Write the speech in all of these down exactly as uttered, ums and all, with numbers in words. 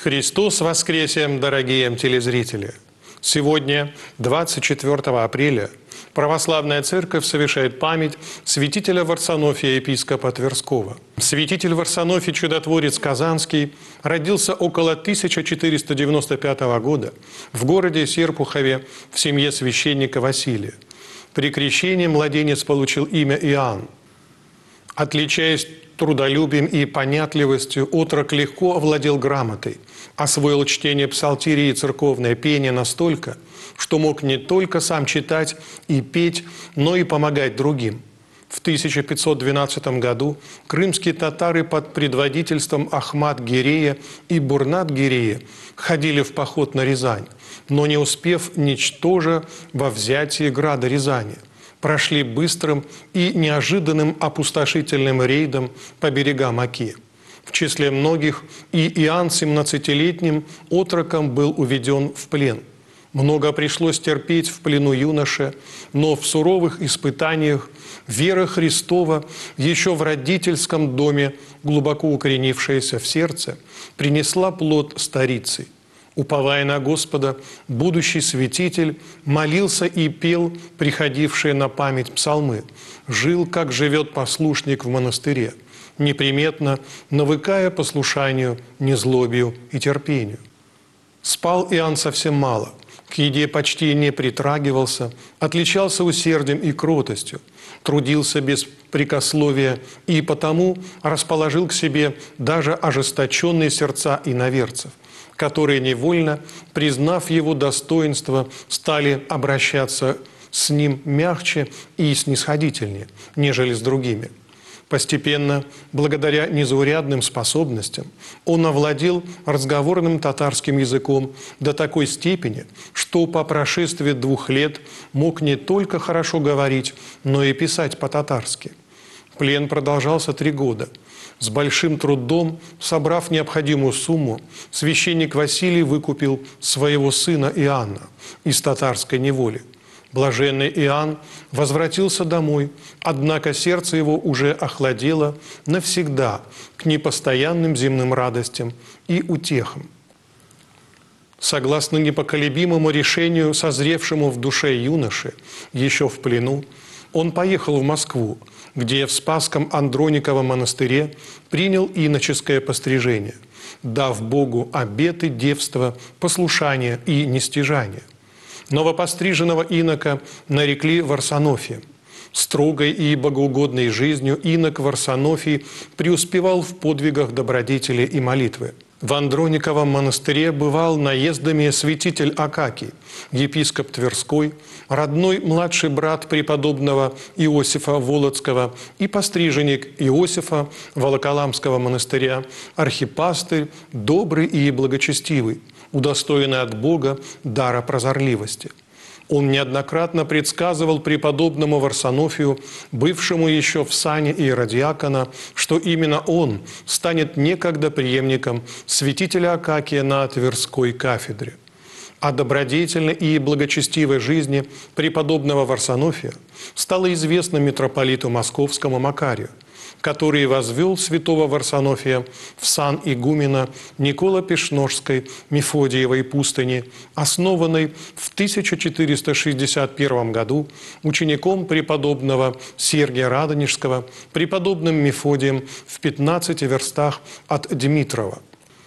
Христос воскресе, дорогие телезрители! Сегодня, двадцать четвёртого апреля, Православная Церковь совершает память святителя Варсонофия, епископа Тверского. Святитель Варсонофий, чудотворец Казанский, родился около тысяча четыреста девяносто пятого года в городе Серпухове в семье священника Василия. При крещении младенец получил имя Иоанн. Отличаясь трудолюбием и понятливостью, отрок легко овладел грамотой, освоил чтение псалтири и церковное пение настолько, что мог не только сам читать и петь, но и помогать другим. В тысяча пятьсот двенадцатом году крымские татары под предводительством Ахмат-Гирея и Бурнат-Гирея ходили в поход на Рязань, но не успев ничтоже во взятии града Рязани, прошли быстрым и неожиданным опустошительным рейдом по берегам Оки. В числе многих и Иоанн семнадцатилетним отроком был уведен в плен. Много пришлось терпеть в плену юноше, но в суровых испытаниях вера Христова, еще в родительском доме, глубоко укоренившаяся в сердце, принесла плод старицей. Уповая на Господа, будущий святитель молился и пел приходившие на память псалмы, жил, как живет послушник в монастыре, неприметно навыкая послушанию, незлобию и терпению. Спал Иоанн совсем мало, к еде почти не притрагивался, отличался усердием и кротостью, трудился без прекословия и потому расположил к себе даже ожесточенные сердца иноверцев, которые невольно, признав его достоинство, стали обращаться с ним мягче и снисходительнее, нежели с другими. Постепенно, благодаря незаурядным способностям, он овладел разговорным татарским языком до такой степени, что по прошествии двух лет мог не только хорошо говорить, но и писать по-татарски. Плен продолжался три года. С большим трудом, собрав необходимую сумму, священник Василий выкупил своего сына Иоанна из татарской неволи. Блаженный Иоанн возвратился домой, однако сердце его уже охладело навсегда к непостоянным земным радостям и утехам. Согласно непоколебимому решению, созревшему в душе юноши, еще в плену, он поехал в Москву, где в Спасском Андрониковом монастыре принял иноческое пострижение, дав Богу обеты девства, послушания и нестяжания. Новопостриженного инока нарекли Варсонофием. Строгой и богоугодной жизнью инок Варсонофий преуспевал в подвигах добродетели и молитвы. В Андрониковом монастыре бывал наездами святитель Акакий, епископ Тверской, родной младший брат преподобного Иосифа Волоцкого и постриженник Иосифа Волоколамского монастыря, архипастырь, добрый и благочестивый, удостоенный от Бога дара прозорливости. Он неоднократно предсказывал преподобному Варсонофию, бывшему еще в сане иеродиакона, что именно он станет некогда преемником святителя Акакия на Тверской кафедре. О добродетельной и благочестивой жизни преподобного Варсонофия стало известно митрополиту Московскому Макарию, который возвел святого Варсонофия в сан игумена Николо-Пешножской Мефодиевой пустыни, основанной в тысяча четыреста шестьдесят первом году учеником преподобного Сергия Радонежского, преподобным Мефодием в пятнадцати верстах от Дмитрова.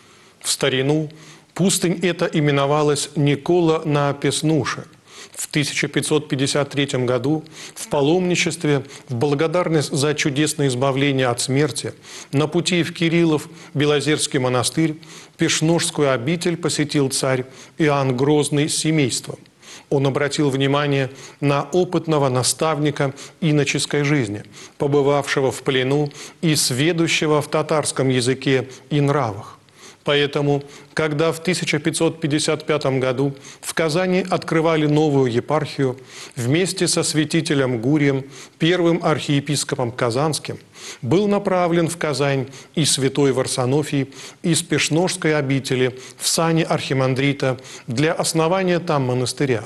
В старину пустынь эта именовалась Никола на Песнуше. В тысяча пятьсот пятьдесят третьем году в паломничестве, в благодарность за чудесное избавление от смерти, на пути в Кириллов, Белозерский монастырь, Пешножскую обитель посетил царь Иоанн Грозный с семейством. Он обратил внимание на опытного наставника иноческой жизни, побывавшего в плену и сведущего в татарском языке и нравах. Поэтому, когда в тысяча пятьсот пятьдесят пятом году в Казани открывали новую епархию, вместе со святителем Гурием, первым архиепископом Казанским, был направлен в Казань и святой Варсонофий из Пешножской обители в сане архимандрита для основания там монастыря.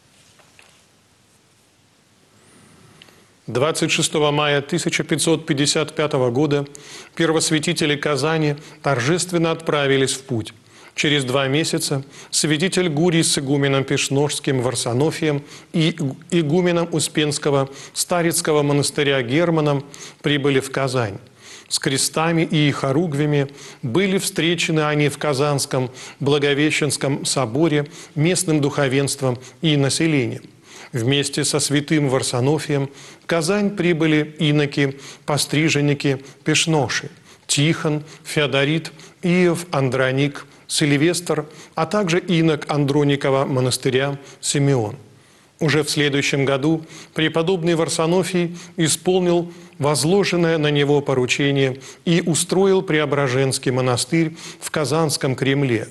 двадцать шестого мая тысяча пятьсот пятьдесят пятого года первосвятители Казани торжественно отправились в путь. Через два месяца святитель Гурий с игуменом Пешножским Варсонофием и игуменом Успенского Старицкого монастыря Германом прибыли в Казань. С крестами и хоругвями были встречены они в Казанском Благовещенском соборе местным духовенством и населением. Вместе со святым Варсонофием в Казань прибыли иноки, постриженники, пешноши – Тихон, Феодорит, Иов, Андроник, Сильвестр, а также инок Андроникова монастыря Симеон. Уже в следующем году преподобный Варсонофий исполнил возложенное на него поручение и устроил Преображенский монастырь в Казанском Кремле.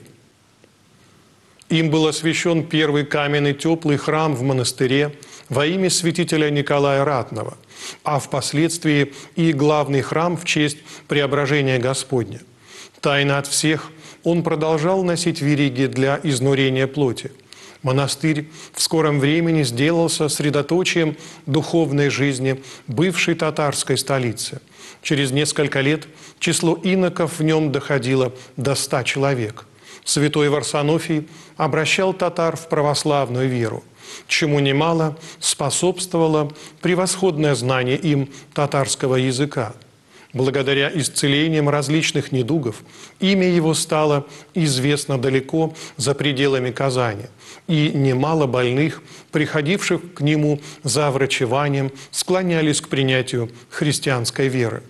Им был освящен первый каменный теплый храм в монастыре во имя святителя Николая Ратного, а впоследствии и главный храм в честь Преображения Господня. Тайно от всех он продолжал носить вериги для изнурения плоти. Монастырь в скором времени сделался средоточием духовной жизни бывшей татарской столицы. Через несколько лет число иноков в нем доходило до ста человек. Святой Варсонофий обращал татар в православную веру, чему немало способствовало превосходное знание им татарского языка. Благодаря исцелениям различных недугов имя его стало известно далеко за пределами Казани, и немало больных, приходивших к нему за врачеванием, склонялись к принятию христианской веры.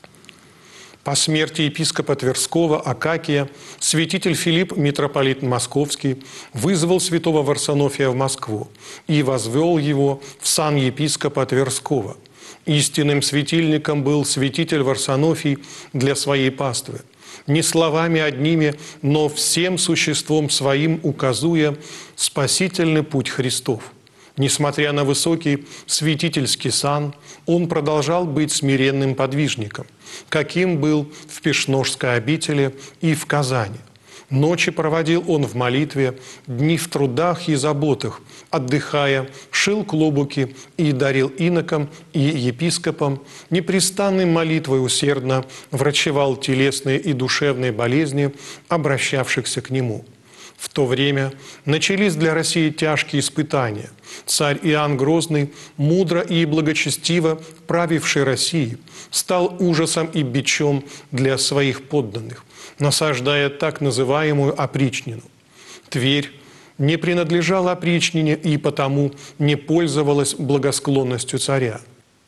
По смерти епископа Тверского Акакия святитель Филипп, митрополит Московский, вызвал святого Варсонофия в Москву и возвел его в сан епископа Тверского. Истинным светильником был святитель Варсонофий для своей паствы, не словами одними, но всем существом своим указуя спасительный путь Христов. Несмотря на высокий святительский сан, он продолжал быть смиренным подвижником, каким был в Пешножской обители и в Казани. Ночи проводил он в молитве, дни в трудах и заботах, отдыхая, шил клобуки и дарил инокам и епископам, непрестанной молитвой усердно врачевал телесные и душевные болезни обращавшихся к нему. В то время начались для России тяжкие испытания. Царь Иоанн Грозный, мудро и благочестиво правивший Россией, стал ужасом и бичом для своих подданных, насаждая так называемую опричнину. Тверь не принадлежала опричнине и потому не пользовалась благосклонностью царя.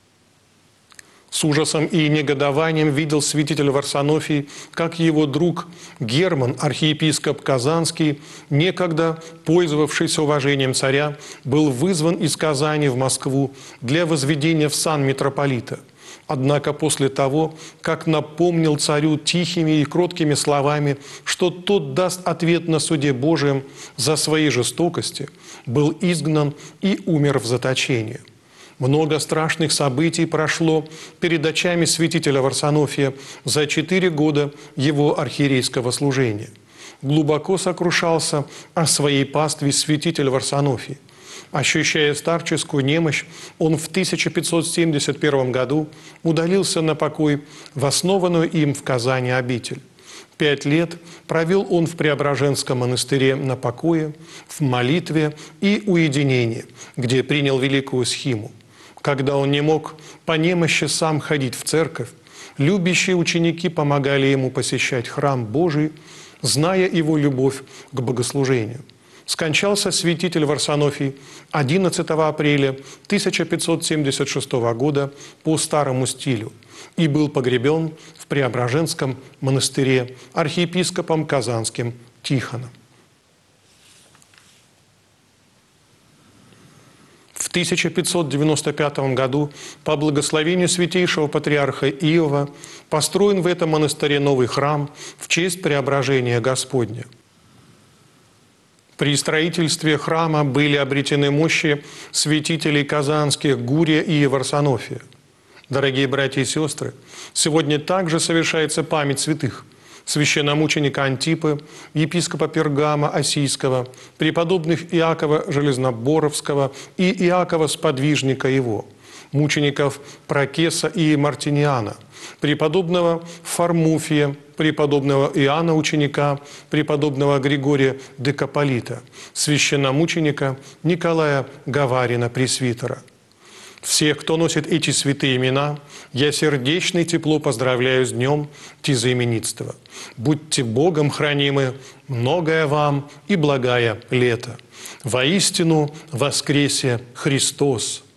С ужасом и негодованием видел святитель Варсонофий, как его друг Герман, архиепископ Казанский, некогда пользовавшийся уважением царя, был вызван из Казани в Москву для возведения в сан митрополита. Однако после того, как напомнил царю тихими и кроткими словами, что тот даст ответ на суде Божием за свои жестокости, был изгнан и умер в заточении. Много страшных событий прошло перед очами святителя Варсонофия за четыре года его архиерейского служения. Глубоко сокрушался о своей пастве святитель Варсонофий. Ощущая старческую немощь, он в тысяча пятьсот семьдесят первом году удалился на покой в основанную им в Казани обитель. Пять лет провел он в Преображенском монастыре на покое, в молитве и уединении, где принял великую схиму. Когда он не мог по немощи сам ходить в церковь, любящие ученики помогали ему посещать храм Божий, зная его любовь к богослужению. Скончался святитель Варсонофий одиннадцатого апреля тысяча пятьсот семьдесят шестого года по старому стилю и был погребен в Преображенском монастыре архиепископом Казанским Тихоном. В тысяча пятьсот девяносто пятом году по благословению святейшего патриарха Иова построен в этом монастыре новый храм в честь Преображения Господня. При строительстве храма были обретены мощи святителей казанских Гурия и Варсонофия. Дорогие братья и сестры, сегодня также совершается память святых: священномученика Антипы, епископа Пергама Осийского, преподобных Иакова Железноборовского и Иакова Сподвижника его, мучеников Прокеса и Мартиниана, преподобного Фармуфия, преподобного Иоанна Ученика, преподобного Григория Декаполита, священномученика Николая Гаварина, пресвитера. Всех, кто носит эти святые имена, я сердечно и тепло поздравляю с днем тезаименитства. Будьте Богом хранимы, многое вам и благая лето. Воистину воскресе Христос!